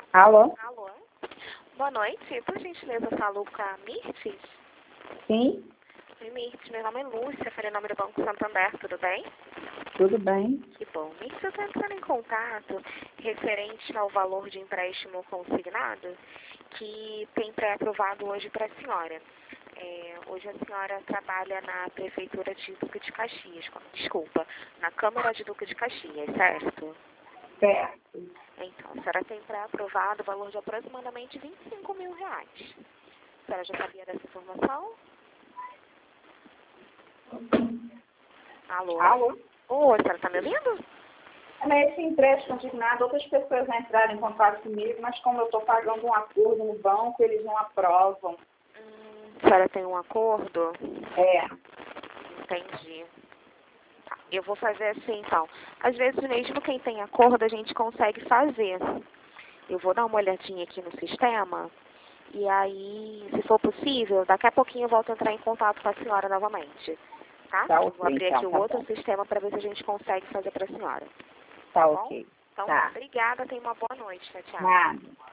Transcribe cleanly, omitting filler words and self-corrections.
Alô? Alô? Boa noite. Por gentileza, falo com a Mirtes? Sim, Oi, Mirtes. Meu nome é Lúcia, falei em nome do Banco Santander, tudo bem? tudo bem? Que bom. Mirtes, eu estou entrando em contato referente ao valor de empréstimo consignado que tem pré-aprovado hoje para a senhora. Hoje a senhora trabalha na Prefeitura de Duque de Caxias, na Câmara de Duque de Caxias, certo? Certo. Então, a senhora tem pré-aprovado o valor de aproximadamente R$ 25 mil. A senhora já sabia dessa informação? Alô? Alô? Oi, a senhora está me ouvindo? Nesse empréstimo consignado, outras pessoas já entraram em contato comigo, mas como eu estou pagando um acordo no banco, eles não aprovam. A senhora tem um acordo? É, Entendi. Tá, eu vou fazer assim, então. Às vezes, mesmo quem tem acordo, a gente consegue fazer. Eu vou dar uma olhadinha aqui no sistema. E aí, se for possível, daqui a pouquinho eu volto a entrar em contato com a senhora novamente. Tá? tá Eu vou ok, abrir então, aqui o tá outro bom. sistema para ver se a gente consegue fazer para a senhora. Tá Bom? ok. Então tá. Tá. Obrigada. Tenha uma boa noite. Tchau, tchau. Nada.